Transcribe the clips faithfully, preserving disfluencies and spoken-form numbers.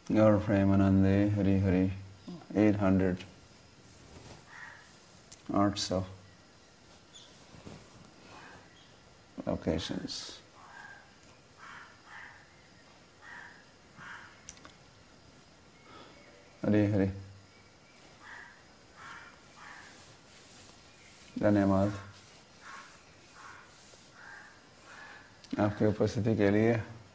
Gaur Premanande Hari Hari, eight hundred or so locations. Hari Hari. धन्यवाद आपकी उपस्थिति के लिए।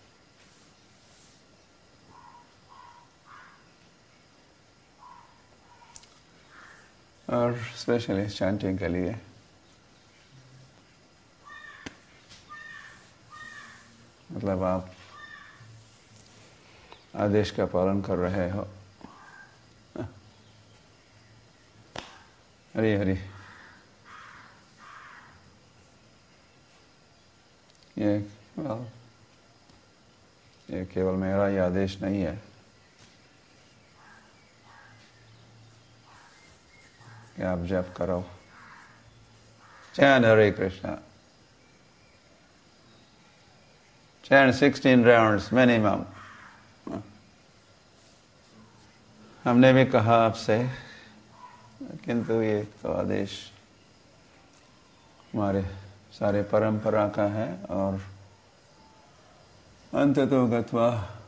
और स्पेशली चैंटिंग के लिए। मतलब आप आदेश का पालन कर रहे हो। हरी हरी। ये well, ये केवल मेरा ही आदेश नहीं है कि आप जप करो। Chant Hare Krishna. Chant sixteen rounds minimum. हमने भी कहा आपसे, किंतु ये तो आदेश हमारे सारे परंपरा का है और अंततो गत्वा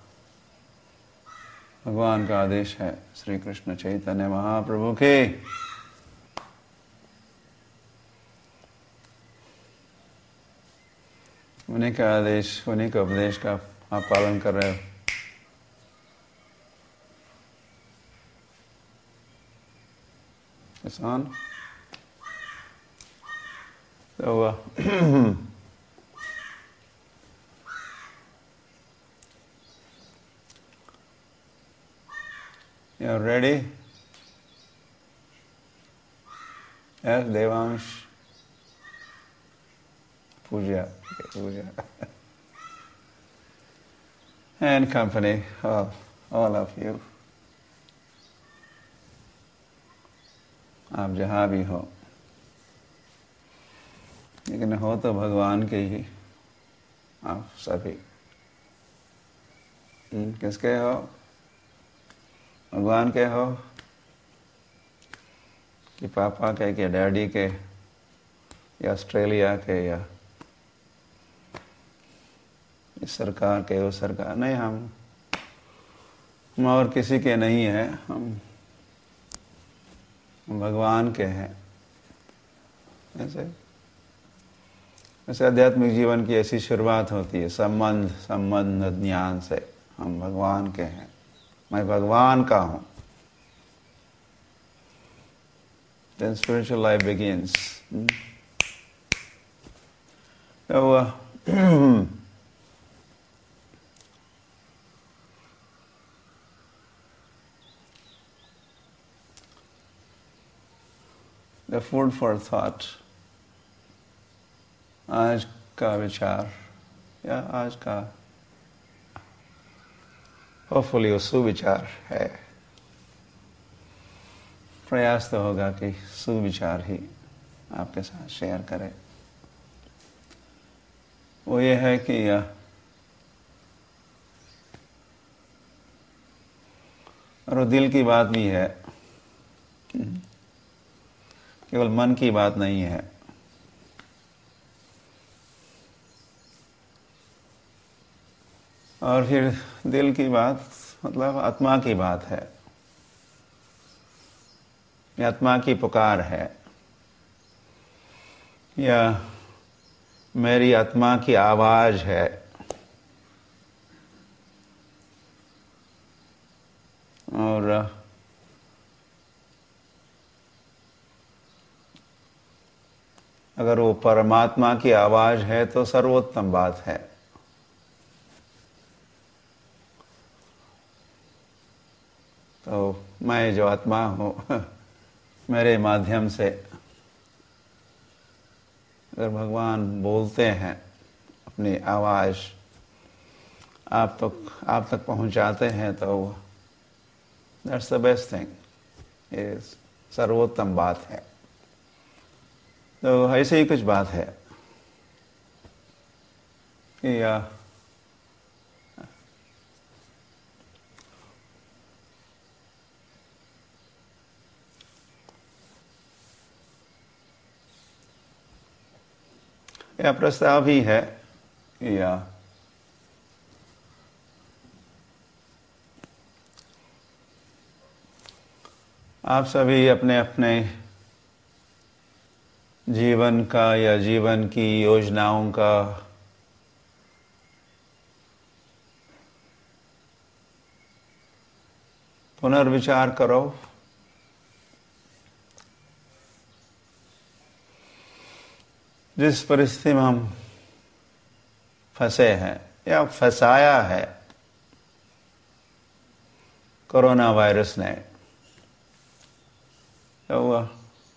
भगवान का आदेश है। श्री कृष्ण चैतन्य महाप्रभु के उन्हीं का आदेश, उन्हीं का उपदेश का आप पालन कर रहे हो। It's on. So, uh, you're ready? Yes, Devansh? Puja. Okay, Puja. And company, all, all of you. आप जहाँ भी हो, लेकिन हो तो भगवान के ही आप सभी। किसके हो? भगवान के हो कि पापा के, कि डैडी के, या ऑस्ट्रेलिया के, या इस सरकार के, वो सरकार? नहीं, हम हम और किसी के नहीं है, हम भगवान के हैं। ऐसे ऐसे आध्यात्मिक जीवन की ऐसी शुरुआत होती है, संबंध संबंध ज्ञान से। हम भगवान के हैं, मैं भगवान का हूं। Then spiritual life begins. So, uh, the food for thought, आज का विचार या आज का होपफुली वो सुविचार है। प्रयास तो होगा कि सुविचार ही आपके साथ शेयर करें। वो ये है कि और वो दिल की बात भी है, केवल मन की बात नहीं है। और फिर दिल की बात मतलब आत्मा की बात है, या आत्मा की पुकार है, या मेरी आत्मा की आवाज है। और अगर वो परमात्मा की आवाज है तो सर्वोत्तम बात है। तो मैं जो आत्मा हूं, मेरे माध्यम से अगर भगवान बोलते हैं, अपनी आवाज आप तक आप तक पहुंचाते हैं, तो दैट्स द बेस्ट थिंग, ये सर्वोत्तम बात है। तो ऐसे ही कुछ बात है कि यह प्रस्ताव ही है या आप सभी अपने अपने जीवन का या जीवन की योजनाओं का पुनर्विचार करो। जिस परिस्थिति में हम फंसे हैं या फंसाया है कोरोना वायरस ने, क्या हुआ?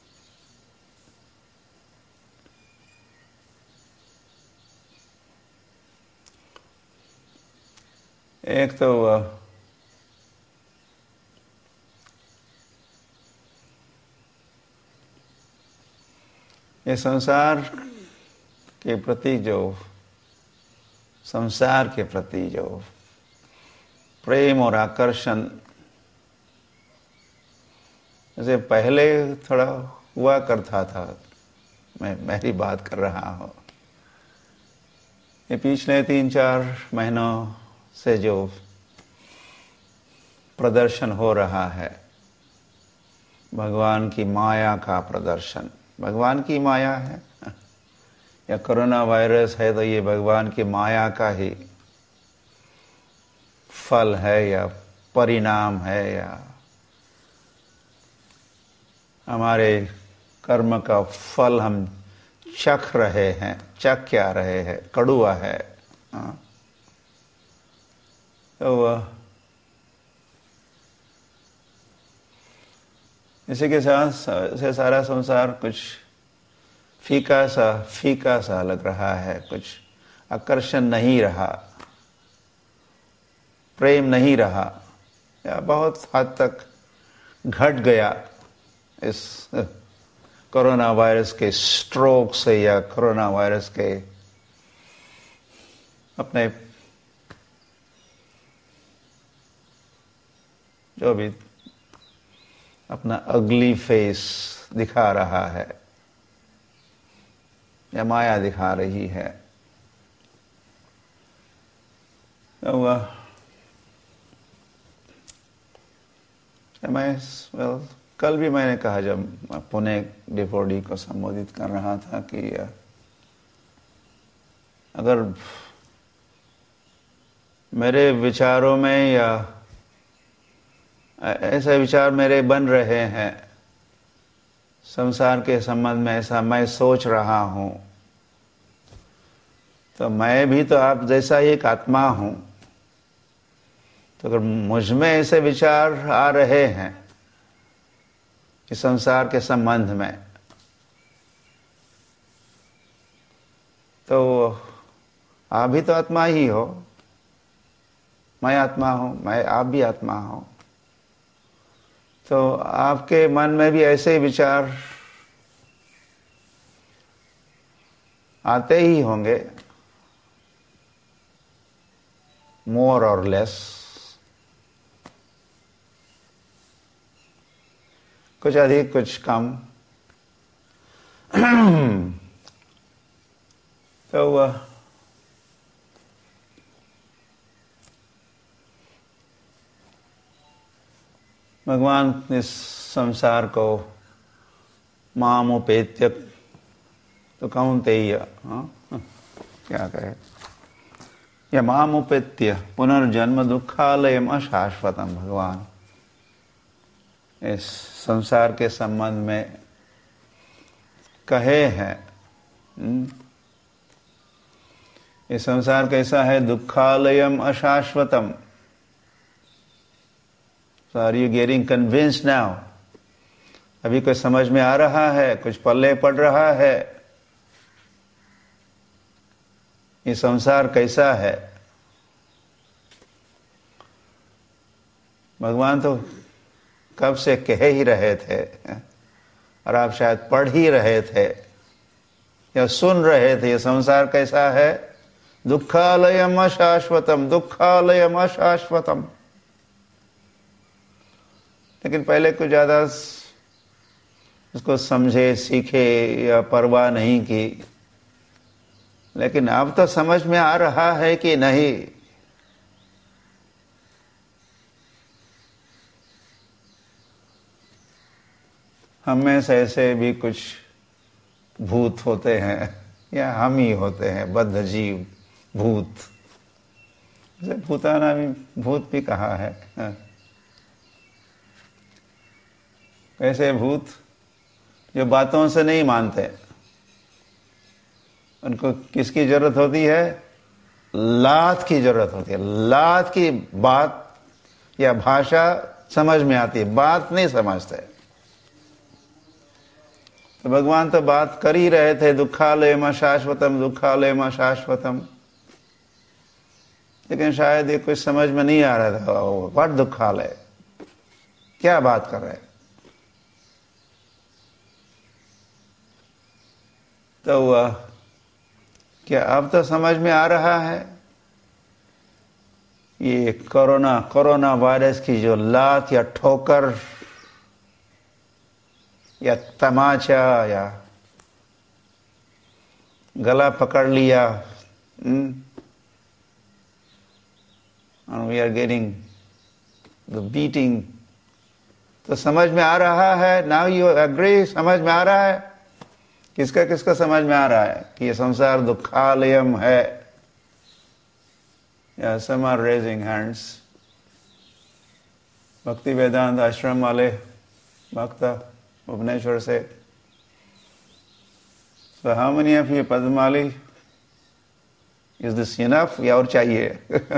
एक तो हुआ ये संसार के प्रति जो संसार के प्रति जो प्रेम और आकर्षण जैसे पहले थोड़ा हुआ करता था, मैं मेरी बात कर रहा हूँ, ये पिछले तीन चार महीनों से जो प्रदर्शन हो रहा है, भगवान की माया का प्रदर्शन। भगवान की माया है या कोरोना वायरस है तो ये भगवान की माया का ही फल है या परिणाम है या हमारे कर्म का फल हम चख रहे हैं, चख क्या रहे हैं, कड़ुआ है। हाँ। तो इसी के साथ से सारा संसार कुछ फीका सा फीका सा लग रहा है, कुछ आकर्षण नहीं रहा, प्रेम नहीं रहा या बहुत हद तक घट गया इस कोरोना वायरस के स्ट्रोक से या कोरोना वायरस के अपने जो भी अपना अगली फेस दिखा रहा है या माया दिखा रही है। क्या हुआ? मैं well, कल भी मैंने कहा जब पुणे डिपोडी को संबोधित कर रहा था कि अगर मेरे विचारों में या ऐसे विचार मेरे बन रहे हैं संसार के संबंध में, ऐसा मैं सोच रहा हूं, तो मैं भी तो आप जैसा एक आत्मा हूं। तो अगर मुझ में ऐसे विचार आ रहे हैं इस संसार के संबंध में, तो आप भी तो आत्मा ही हो, मैं आत्मा हूं, मैं आप भी आत्मा हो। तो आपके मन में भी ऐसे विचार आते ही होंगे, मोर और लेस, कुछ अधिक कुछ कम। तो वह भगवान इस संसार को मामुपेत्य तो कौन्तेय, क्या कहे, या मामुपेत्य पुनर्जन्म दुखालयम अशाश्वतम। भगवान इस संसार के संबंध में कहे हैं, ये संसार कैसा है? दुखालयम अशाश्वतम। So are you getting convinced now? अभी कुछ समझ में आ रहा है, कुछ पल्ले पड़ रहा है, ये संसार कैसा है? भगवान तो कब से कह ही रहे थे और आप शायद पढ़ ही रहे थे या सुन रहे थे, ये संसार कैसा है? दुखालयम अशाश्वतम, दुखालयम अशाश्वतम। लेकिन पहले कुछ ज्यादा उसको समझे, सीखे या परवाह नहीं की, लेकिन अब तो समझ में आ रहा है कि नहीं, हम में से ऐसे भी कुछ भूत होते हैं, या हम ही होते हैं बद्ध जीव भूत, जैसे भूताना भी भूत भी कहा है। ऐसे भूत जो बातों से नहीं मानते, उनको किसकी जरूरत होती है? लात की जरूरत होती है। लात की बात या भाषा समझ में आती है, बात नहीं समझते। तो भगवान तो बात कर ही रहे थे, दुखालयम शाश्वतम, दुखालयम शाश्वतम, लेकिन शायद ये कुछ समझ में नहीं आ रहा था। व्हाट दुखालय, क्या बात कर रहे हैं? तो वह क्या अब तो समझ में आ रहा है? ये कोरोना कोरोना वायरस की जो लात या ठोकर या तमाचा या गला पकड़ लिया, and we are getting the beating, तो समझ में आ रहा है? Now you agree? समझ में आ रहा है? किसका किसका समझ में आ रहा है कि ये संसार दुखालयम है? या some are raising hands. भक्ति वेदांत आश्रम वाले भक्त भुवनेश्वर से। So how many of you Padmali? Is this enough या और चाहिए?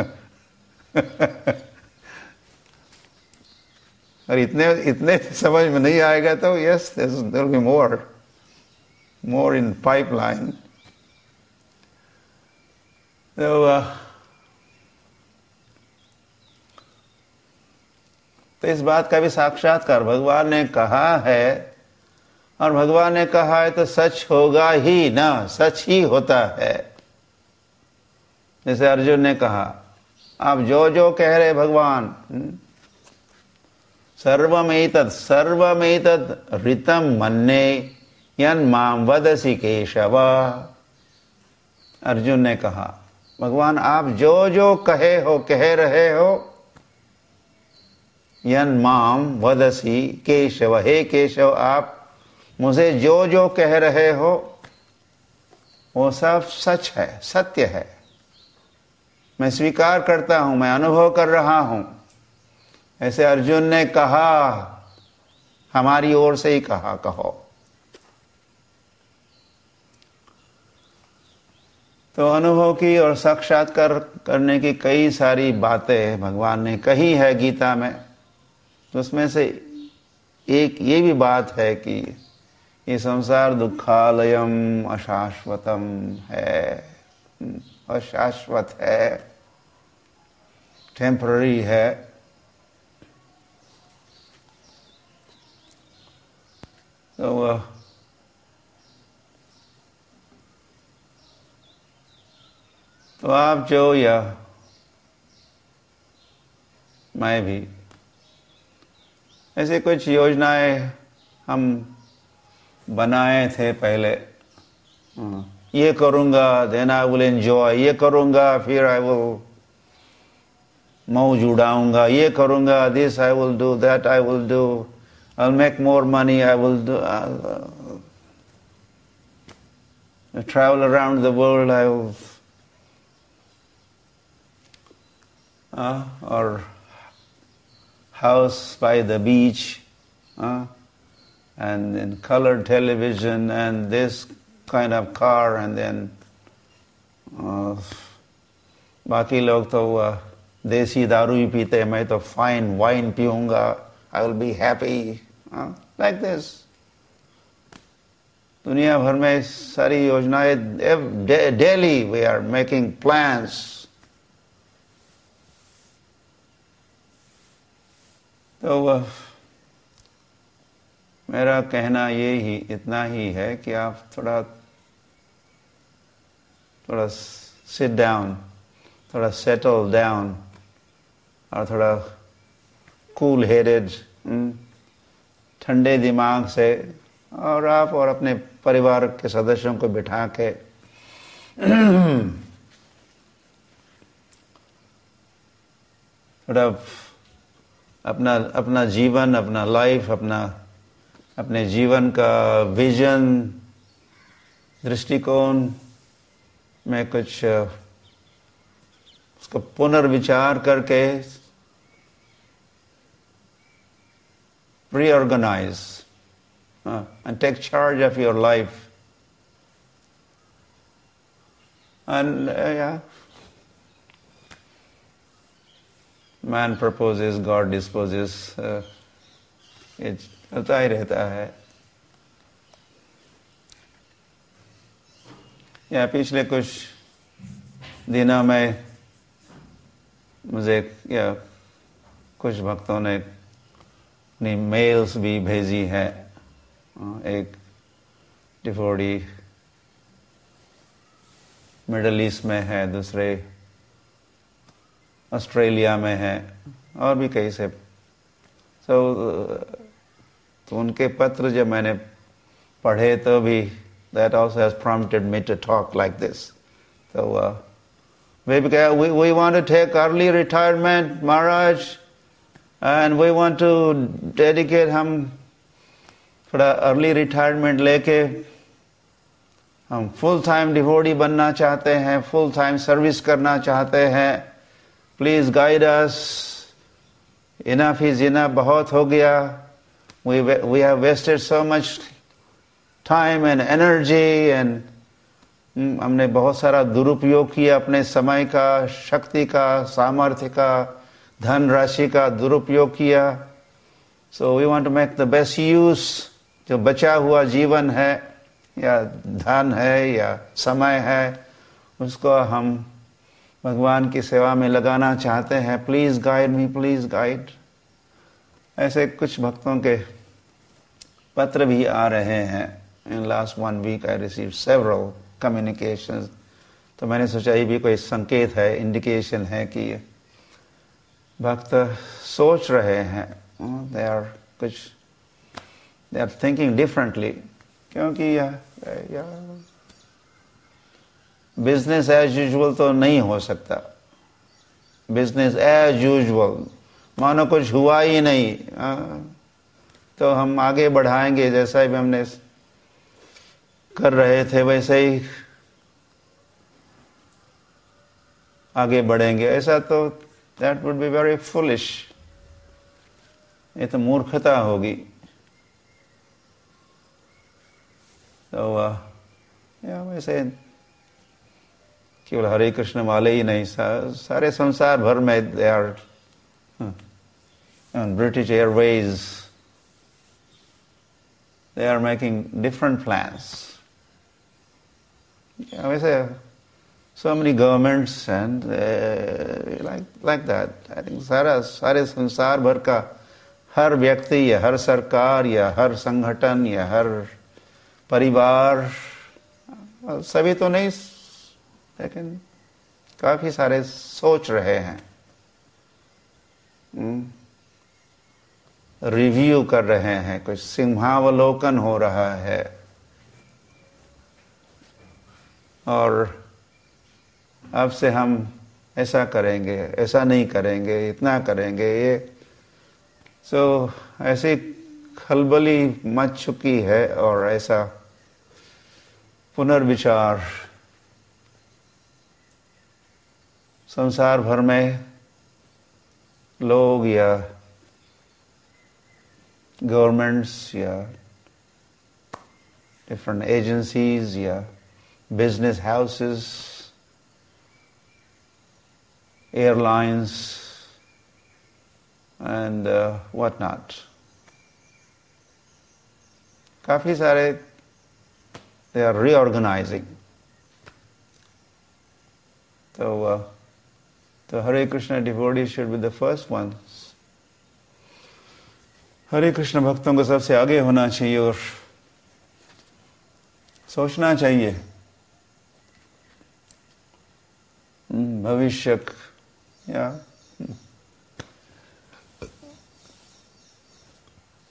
और इतने इतने समझ में नहीं आएगा तो yes, there will be more, more in pipeline. So uh, तो इस बात का भी साक्षात्कार भगवान ने कहा है, और भगवान ने कहा है तो सच होगा ही ना, सच ही होता है। जैसे अर्जुन ने कहा, आप जो जो कह रहे भगवान, सर्वमेतत् सर्वमेतत् ऋतं मन्ये यन् मां वदसि केशव। अर्जुन ने कहा, भगवान आप जो जो कहे हो, कह रहे हो, यन् मां वदसि केशव, हे केशव आप मुझे जो जो कह रहे हो वो सब सच है, सत्य है, मैं स्वीकार करता हूं, मैं अनुभव कर रहा हूं। ऐसे अर्जुन ने कहा, हमारी ओर से ही कहा, कहो। तो अनुभव की और साक्षात्कार करने की कई सारी बातें भगवान ने कही है गीता में। तो उसमें से एक ये भी बात है कि ये संसार दुखालयम अशाश्वतम है, अशाश्वत है, टेम्पररी है। तो तो आप जो या मैं भी ऐसे कुछ योजनाएं हम बनाए थे पहले, ये करूंगा देन आई विल एंजॉय, ये करूंगा फिर आई विल मौज उड़ाऊंगा, ये करूंगा this I will do, that I will do, I will make more money, I will do travel around the world, I will और house by the beach, uh, and then colored television and this kind of car, and then uh, बाकी लोग तो uh, देसी दारू ही पीते हैं, मैं तो फाइन वाइन पीऊंगा, I will be happy, uh, like this. दुनिया भर में सारी योजनाएं, daily we are making plans. तो वह मेरा कहना ये ही इतना ही है कि आप थोड़ा थोड़ा सिट डाउन, थोड़ा सेटल डाउन, और थोड़ा कूल हेडेड, ठंडे दिमाग से, और आप और अपने परिवार के सदस्यों को बिठा के थोड़ा अपना अपना जीवन, अपना लाइफ, अपना अपने जीवन का विजन, दृष्टिकोण में कुछ उसको पुनर्विचार करके reorganize uh, and take charge of your life. And uh, yeah, man proposes, God disposes. Uh, ये चलता ही रहता है. या पिछले कुछ दिनों में मुझे या कुछ भक्तों ने अपनी मेल्स भी भेजी है. एक डिवोटी मिडल ईस्ट में है, दूसरे ऑस्ट्रेलिया में है, और भी कई से. so, तो उनके पत्र जब मैंने पढ़े तो भी that also has prompted me to talk like this. So uh, we, we, we want to take early retirement, Maharaj, and we want to dedicate हम थोड़ा अर्ली रिटायरमेंट लेके हम फुल टाइम डिवोटी बनना चाहते हैं, फुल टाइम सर्विस करना चाहते हैं. Please guide us. Enough is enough. बहुत हो गया. We we have wasted so much time and energy and हमने बहुत सारा दुरुपयोग किया अपने समय का, शक्ति का, सामर्थ्य का, धन राशि का दुरुपयोग किया. So we want to make the best use. जो बचा हुआ जीवन है या धन है या समय है, उसको हम भगवान की सेवा में लगाना चाहते हैं. Please guide me, please guide. ऐसे कुछ भक्तों के पत्र भी आ रहे हैं. In last one week I receive several communications. तो मैंने सोचा ये भी कोई संकेत है, इंडिकेशन है कि भक्त सोच रहे हैं. दे आर कुछ दे आर थिंकिंग डिफरेंटली. क्योंकि यह बिजनेस एज यूजुअल तो नहीं हो सकता. बिजनेस एज यूजुअल मानो कुछ हुआ ही नहीं. आ, तो हम आगे बढ़ाएंगे जैसा भी हमने कर रहे थे वैसे ही आगे बढ़ेंगे. ऐसा तो that would be very foolish. ये तो मूर्खता होगी. तो या वैसे केवल हरे कृष्ण वाले ही नहीं, सा, सारे संसार भर में they are. British Airways they are making different plans. Yeah, वैसे so many governments and uh, like like that. I think सारा सारे संसार भर का हर व्यक्ति या हर सरकार या हर संगठन या हर परिवार, सभी तो नहीं लेकिन काफी सारे सोच रहे हैं, रिव्यू कर रहे हैं, कुछ सिंहावलोकन हो रहा है. और अब से हम ऐसा करेंगे, ऐसा नहीं करेंगे, इतना करेंगे. ये सो so, ऐसी खलबली मच चुकी है. और ऐसा पुनर्विचार संसार भर में लोग या governments या different agencies या business houses, airlines and uh, what not. काफी सारे they are reorganizing. So uh, the Hare Krishna devotees should be the first ones. हरे कृष्ण भक्तों को सबसे आगे होना चाहिए और सोचना चाहिए भविष्य या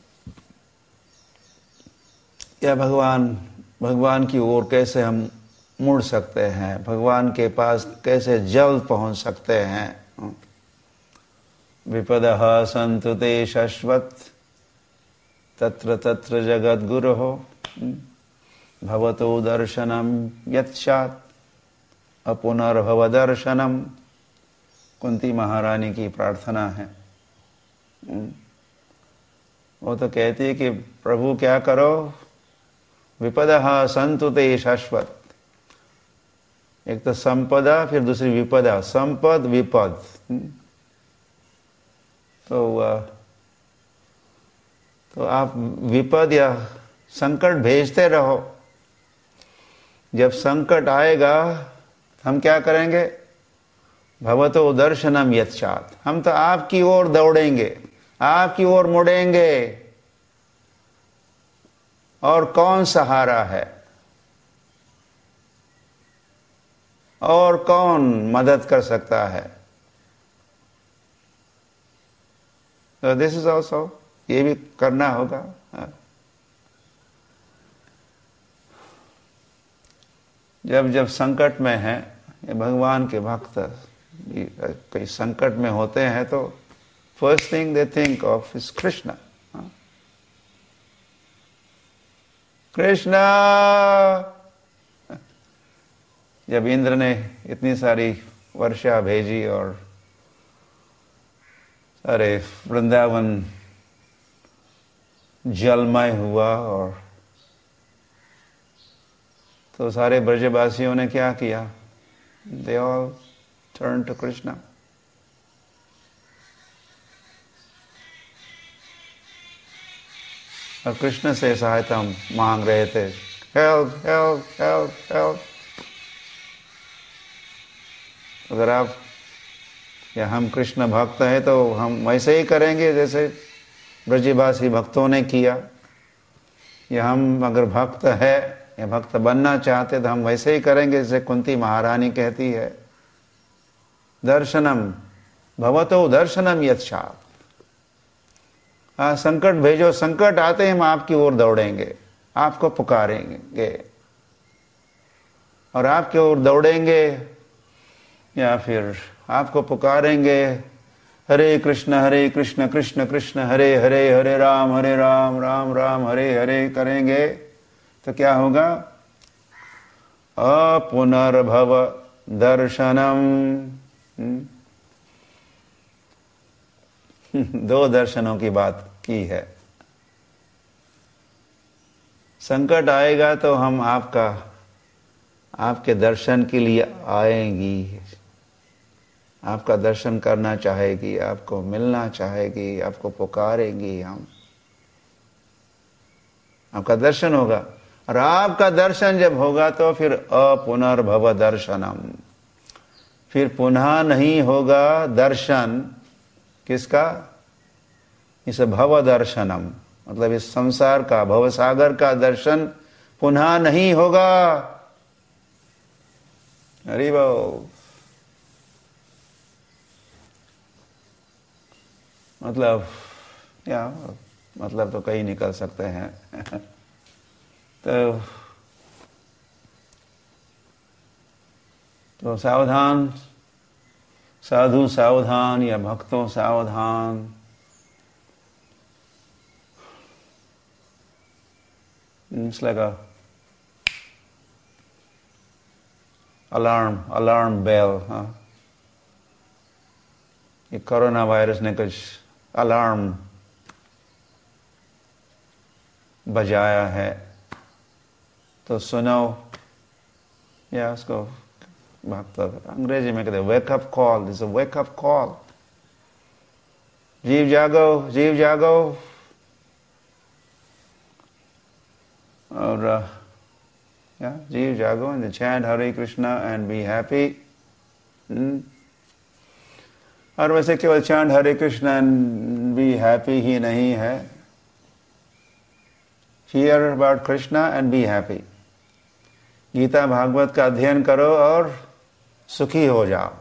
या भगवान भगवान की ओर कैसे हम मुड़ सकते हैं, भगवान के पास कैसे जल्द पहुंच सकते हैं। विपदः सन्तु ते शश्वत् तत्र तत्र जगद्गुरोः भवतो दर्शनम यत्स्यात् अपुनर्भव दर्शनम। कुंती महारानी की प्रार्थना है। वो तो कहती है कि प्रभु क्या करो, विपदः सन्तु ते शाश्वत। एक तो संपदा, फिर दूसरी विपदा, संपद विपद। तो तो आप विपद या संकट भेजते रहो। जब संकट आएगा हम क्या करेंगे, भवतो दर्शनम यत्स्यात्, हम तो आपकी ओर दौड़ेंगे, आपकी ओर मुड़ेंगे। और कौन सहारा है, और कौन मदद कर सकता है। तो दिस इज ऑल्सो, ये भी करना होगा। जब जब संकट में है, ये भगवान के भक्त कई संकट में होते हैं तो first thing they think of is Krishna. Krishna. जब इंद्र ने इतनी सारी वर्षा भेजी और सारे वृंदावन जलमय हुआ, और तो सारे ब्रजवासियों ने क्या किया, they all turn to Krishna. और कृष्ण से सहायता मांग रहे थे, हेल्प हेल्प हेल्प हेल्प। अगर आप या हम कृष्ण भक्त हैं तो हम वैसे ही करेंगे जैसे ब्रजवासी भक्तों ने किया। या हम अगर भक्त है या भक्त बनना चाहते तो हम वैसे ही करेंगे जैसे कुंती महारानी कहती है, दर्शनम भवतो दर्शनम यत्स्यात्। हाँ, संकट भेजो, संकट आते ही हम आपकी ओर दौड़ेंगे, आपको पुकारेंगे और आपकी ओर दौड़ेंगे, या फिर आपको पुकारेंगे, हरे कृष्ण हरे कृष्ण कृष्ण कृष्ण हरे हरे, हरे राम हरे राम राम राम हरे हरे करेंगे तो क्या होगा, अपुनर्भव दर्शनम। दो दर्शनों की बात की है। संकट आएगा तो हम आपका आपके दर्शन के लिए आएंगी, आपका दर्शन करना चाहेगी, आपको मिलना चाहेगी, आपको पुकारेंगी हम, आपका दर्शन होगा। और आपका दर्शन जब होगा तो फिर अपुनर्भव दर्शनम, फिर पुनः नहीं होगा दर्शन किसका, इस भव दर्शनम, मतलब इस संसार का, भवसागर का दर्शन पुनः नहीं होगा। हरि बोल। मतलब या मतलब तो कई निकल सकते हैं। तो तो सावधान, साधु सावधान या भक्तों सावधान। It's like a alarm, alarm bell, हाँ। ये कोरोना वायरस ने कुछ अलार्म बजाया है तो सुनो, या उसको भक्त अंग्रेजी में कहते हैं wake up call, this a wake up call. जीव जागो, जीव जागो। और या जीव जागो and chant Hare Krishna and be happy. और वैसे केवल chant Hare Krishna and be happy ही नहीं है, hear about Krishna and be happy. Gita Bhagavat का अध्ययन करो और सुखी हो जाओ।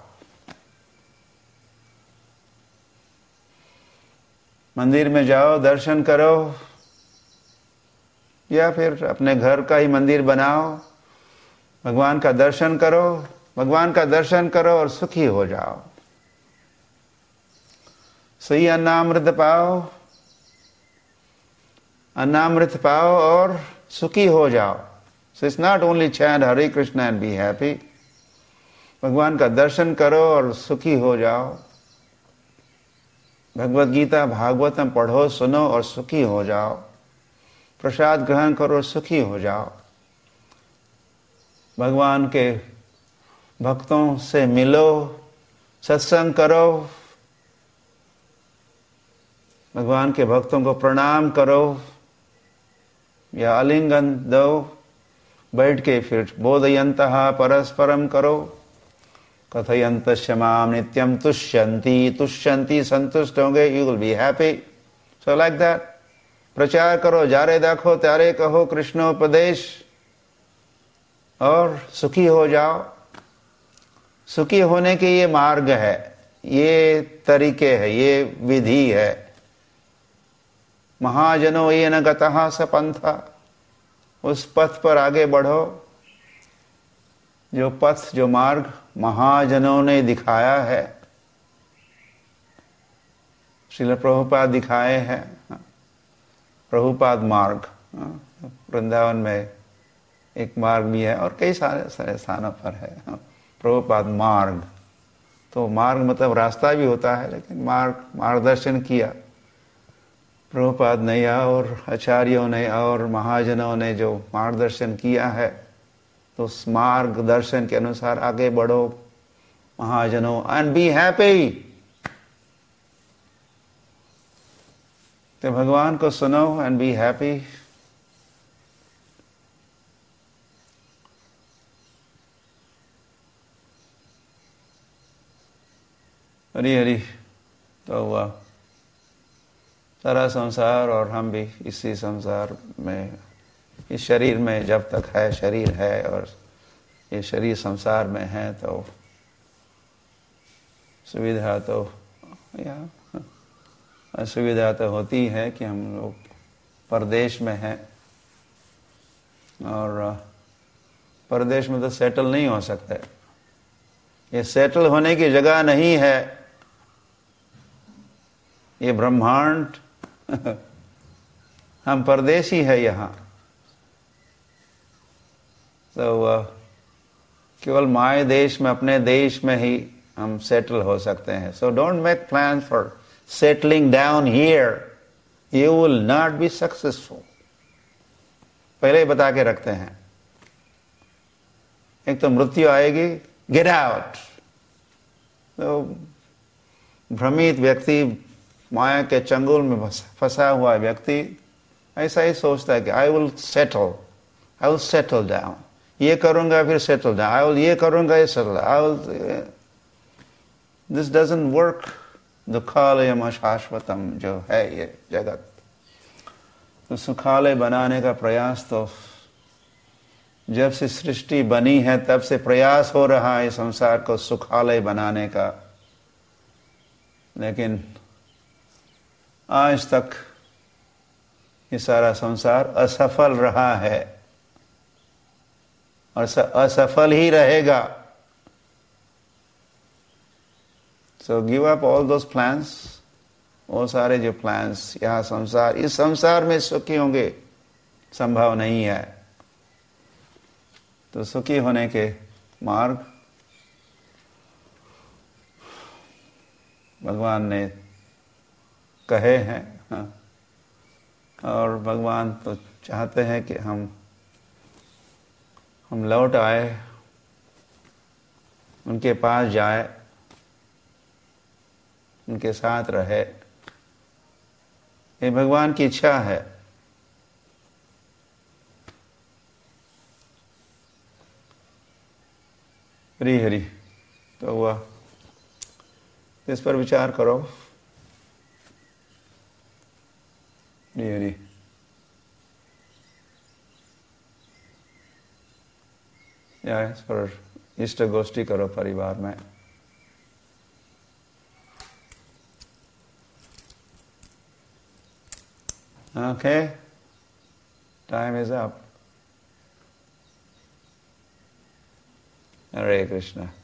मंदिर में जाओ, दर्शन करो, या फिर अपने घर का ही मंदिर बनाओ भगवान का दर्शन करो, भगवान का दर्शन करो और सुखी हो जाओ। सही अन्नामृत पाओ, अन्नामृत पाओ और सुखी हो जाओ। So it's not only chant Hare Krishna and be happy. भगवान का दर्शन करो और सुखी हो जाओ। भगवत गीता भागवतम पढ़ो, सुनो और सुखी हो जाओ। प्रसाद ग्रहण करो, सुखी हो जाओ। भगवान के भक्तों से मिलो, सत्संग करो, भगवान के भक्तों को प्रणाम करो या आलिंगन दो, बैठ के फिर बोधयन्तः परस्परम करो। कथयन्तश्च माम नित्यम तुष्यन्ति, तुष्यन्ति संतुष्ट होंगे, you will be happy. So like that प्रचार करो, जारे देखो त्यारे कहो कृष्णोपदेश, और सुखी हो जाओ। सुखी होने के ये मार्ग है, ये तरीके है, ये विधि है। महाजनो ये न गतः स पंथा, उस पथ पर आगे बढ़ो जो पथ, जो मार्ग महाजनों ने दिखाया है। श्रील प्रभुपाद दिखाए हैं, प्रभुपाद मार्ग। वृंदावन में एक मार्ग भी है और कई सारे सारे स्थानों पर है प्रभुपाद मार्ग। तो मार्ग मतलब रास्ता भी होता है, लेकिन मार्ग मार्गदर्शन किया प्रभुपाद ने और आचार्यों ने और महाजनों ने जो मार्गदर्शन किया है, तो उस मार्गदर्शन के अनुसार आगे बढ़ो महाजनों, एंड बी हैप्पी। तो भगवान को सुनो and be happy. Hari Hari. तो हुआ सारा संसार और हम भी इसी संसार में, इस शरीर में जब तक है, शरीर है और ये शरीर संसार में है, तो सुविधा तो या असुविधा तो होती है कि हम लोग परदेश में हैं और परदेश में तो सेटल नहीं हो सकते। ये सेटल होने की जगह नहीं है, ये ब्रह्मांड हम परदेशी है यहाँ। तो केवल माय देश में, अपने देश में ही हम सेटल हो सकते हैं। So don't make plan for settling down here, you will not be successful. पहले ही बता के रखते हैं, एक तो मृत्यु आएगी, गेट आउट। तो भ्रमित व्यक्ति, माया के चंगुल में फंसा हुआ व्यक्ति ऐसा ही सोचता है कि I will settle, I will settle down, ये करूंगा फिर सेटल डाउन, आई विल ये करूंगा ये settle, I will. This doesn't work. दुखालयम अशाश्वतम जो है ये जगत, तो सुखालय बनाने का प्रयास तो जब से सृष्टि बनी है तब से प्रयास हो रहा है संसार को सुखालय बनाने का, लेकिन आज तक ये सारा संसार असफल रहा है और असफल ही रहेगा। So give up all those plans, वो सारे जो प्लान्स, यहाँ संसार, इस संसार में सुखी होंगे संभव नहीं है। तो सुखी होने के मार्ग भगवान ने कहे हैं, हाँ। और भगवान तो चाहते हैं कि हम हम लौट आए, उनके पास जाए, उनके साथ रहे। ये भगवान की इच्छा है। हरी हरी। तो हुआ, इस पर विचार करो। हरी हरी। या इस पर इष्ट गोष्ठी करो परिवार में। Okay, time is up. Hare Krishna.